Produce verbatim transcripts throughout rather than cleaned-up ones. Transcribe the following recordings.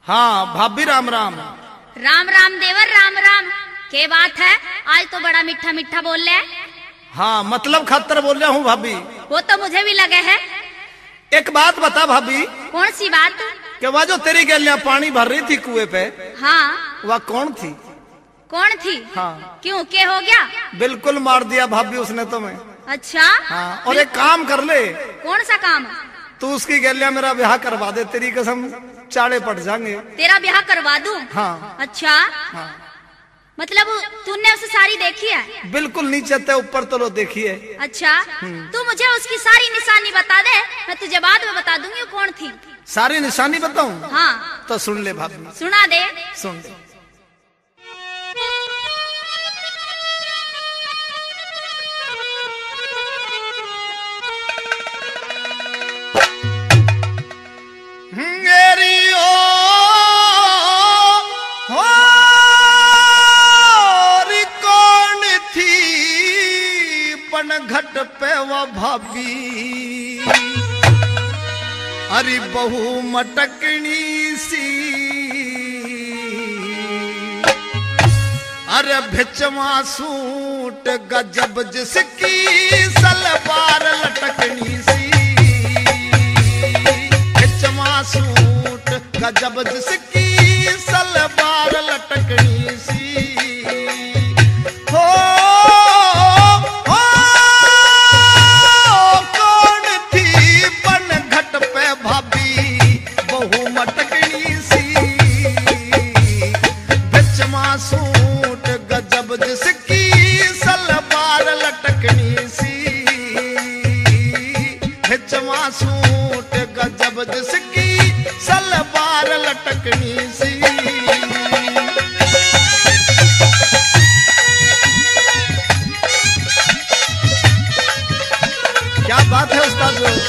हाँ भाभी राम राम। राम राम देवर राम राम। के बात है, आज तो बड़ा मीठा मीठा बोल रहे। हाँ मतलब खातर बोल रहा हूँ भाभी। वो तो मुझे भी लगे है। एक बात बता भाभी। कौन सी बात? कि वह जो तेरी गैलियां पानी भर रही थी कुएं पे, हाँ वह कौन थी? कौन थी? हाँ क्यों, के हो गया? बिल्कुल मार दिया भाभी उसने तुम्हें। अच्छा हाँ, और एक काम कर ले। कौन सा काम? तू उसकी गैलियां मेरा ब्याह करवा दे, तेरी कसम चाड़े पट जाएंगे। तेरा ब्याह करवा दूं? हाँ। अच्छा हाँ। मतलब तूने उसे सारी देखी है? बिल्कुल नीचे ते ऊपर तो लो देखिए। अच्छा तू मुझे उसकी सारी निशानी बता दे, मैं तुझे बाद में बता दूंगी वो कौन थी। सारी निशानी बताऊं? हाँ तो सुन ले भाभी। सुना दे। सुन ले। घट पे वो भाभी अरे बहु मटकनी सी, अरे भिचवा सूट गजब जिसकी सलवार लटकनी सी, भिचवा सूट गजब जिसकी सलवार लटकनी सी। हो सूट गजब जिसकी सलवार लटकनी सी, भिचवा सूट गजब जिसकी सलवार लटकनी सी। क्या बात है उस्ताद लोग।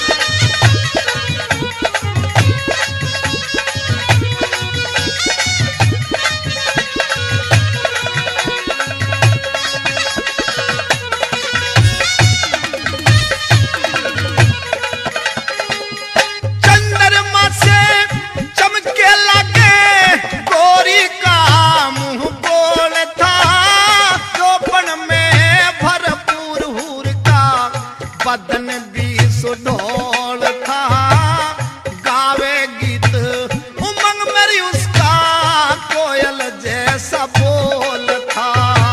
बदन भी सुडोल था, गावे गीत उमंग मेरी उसका कोयल जैसा बोल था।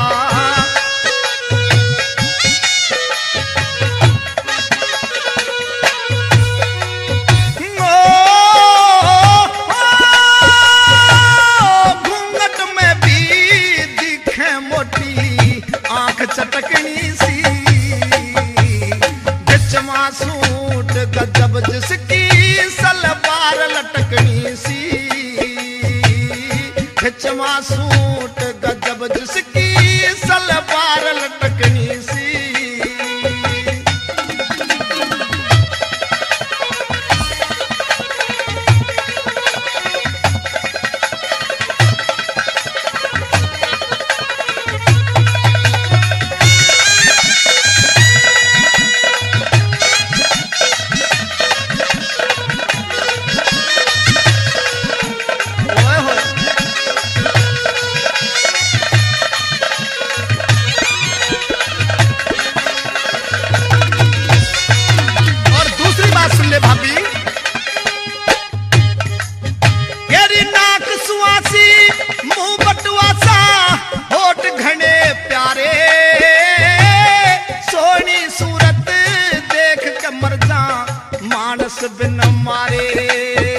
घूंघट में भी दिखे मोटी आंख चटकनी सी, सूट गजब जिसकी सलवार लटकनी सी, भिचवा सूट गजब जिसकी सलवार लटकनी सी। मानस बिन मारे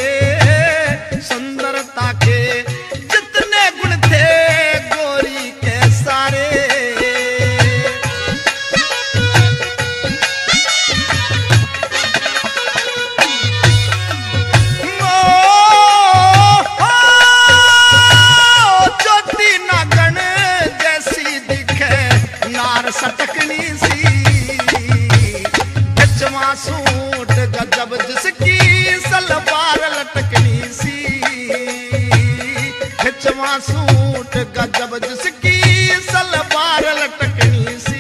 सुंदरता के जितने गुण थे गोरी के सारे, ज्योति नागन जैसी दिखे नार सटकनी सी, भिचवा सूट गजब जिसकी सलवार लटकनी सी, भिचवा सूट गजब जिसकी सलवार लटकनी सी।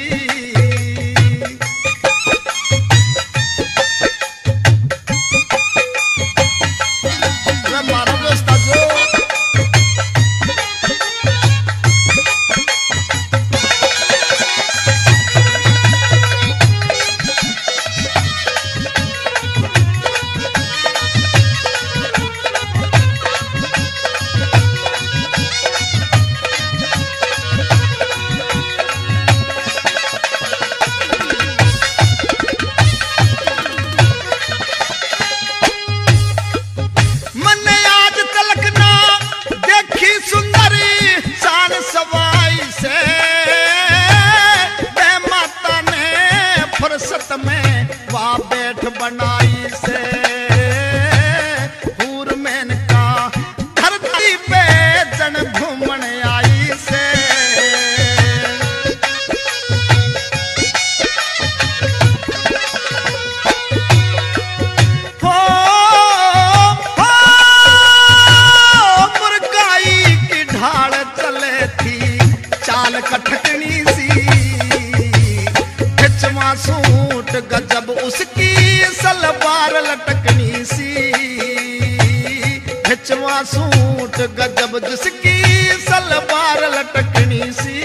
मारो दोस्ता जो बनाई से हूर मैन का धरती पे जन घूमन आई से हो हो मुर्गाई की ढाल चले थी चाल कठकनी सी हिचवा सूट गजब उसकी सलवार लटकनी सी हिचवा सूट गजब जिसकी सलवार लटकनी सी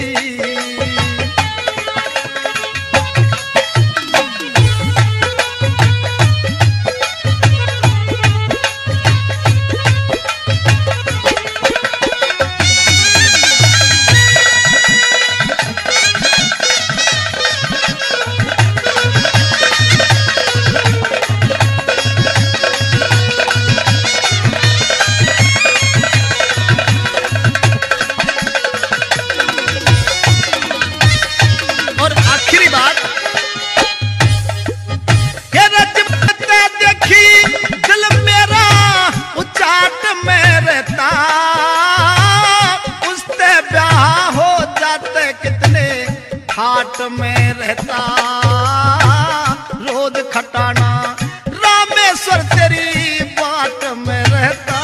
हाट में रहता रोज खटाना रामेश्वर तेरी बाट में रहता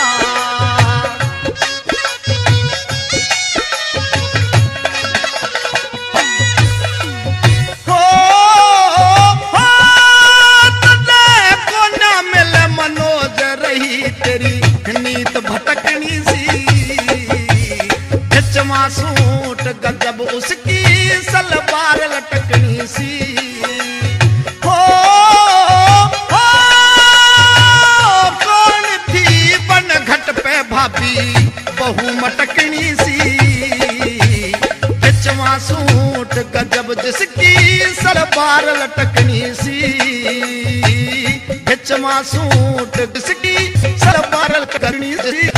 हो हो तुझे को न मिले मनोज रही तेरी नीत भटकनी सी हिचवा सूट गजब उसकी सलवार लटकनी सी हो हो कौन थी बन घट पे भाभी बहु मटकनी सी हिचवा सूट गजब जिसकी सलवार लटकनी सी हिचवा सूट जिसकी सलवार लटकनी सी